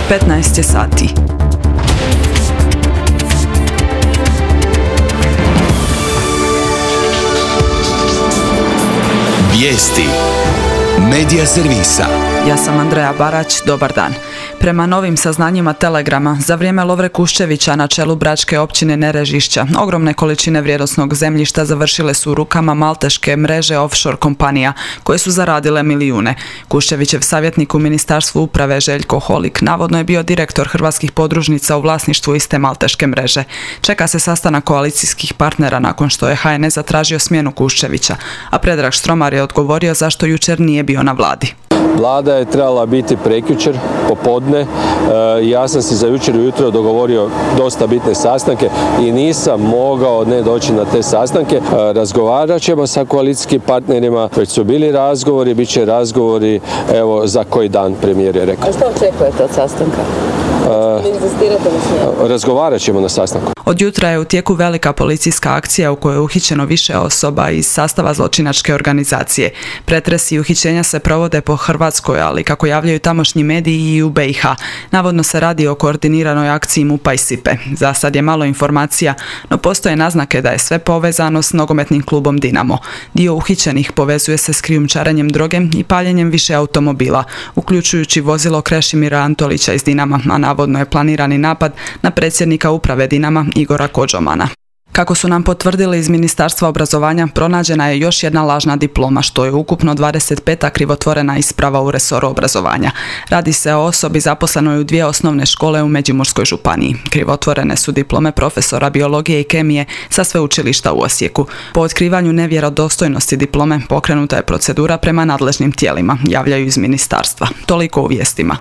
15 je sati. Vijesti Medija servisa. Ja sam Andreja Barać, dobar dan. Prema novim saznanjima Telegrama, za vrijeme Lovre Kuščevića na čelu bračke općine Nerežišća, ogromne količine vrijednosnog zemljišta završile su u rukama malteške mreže offshore kompanija, koje su zaradile milijune. Kuščevićev savjetnik u Ministarstvu uprave Željko Holik navodno je bio direktor hrvatskih podružnica u vlasništvu iste malteške mreže. Čeka se sastanak koalicijskih partnera nakon što je HNS zatražio smjenu Kuščevića, a Predrag Štromar je odgovorio zašto jučer nije bio na vladi. Vlada je trebala biti prekjučer, popodne. Ja sam si za jučer ujutro dogovorio dosta bitne sastanke i nisam mogao ne doći na te sastanke. Razgovarat ćemo sa koalicijskim partnerima, već su bili razgovori, bit će razgovori evo za koji dan, premijer je rekao. A što očekujete od sastanka? Razgovarat ćemo na sastanku. Od jutra je u tijeku velika policijska akcija u kojoj je uhićeno više osoba iz sastava zločinačke organizacije. Pretresi i uhićenja se provode po Hrvatskoj, ali kako javljaju tamošnji mediji i u BiH. Navodno se radi o koordiniranoj akciji MUP-a i SIPA-e. Za sad je malo informacija, no postoje naznake da je sve povezano s nogometnim klubom Dinamo. Dio uhićenih povezuje se s krijumčarenjem droge i paljenjem više automobila, uključujući vozilo Krešimira Antolića iz Dinama, a navodno je planirani napad na predsjednika uprave Dinama Igora Kođomana. Kako su nam potvrdili iz Ministarstva obrazovanja, pronađena je još jedna lažna diploma, što je ukupno 25. krivotvorena isprava u resoru obrazovanja. Radi se o osobi zaposlenoj u 2 osnovne škole u Međimurskoj županiji. Krivotvorene su diplome profesora biologije i kemije sa sveučilišta u Osijeku. Po otkrivanju nevjerodostojnosti diplome pokrenuta je procedura prema nadležnim tijelima, javljaju iz ministarstva. Toliko u vijestima.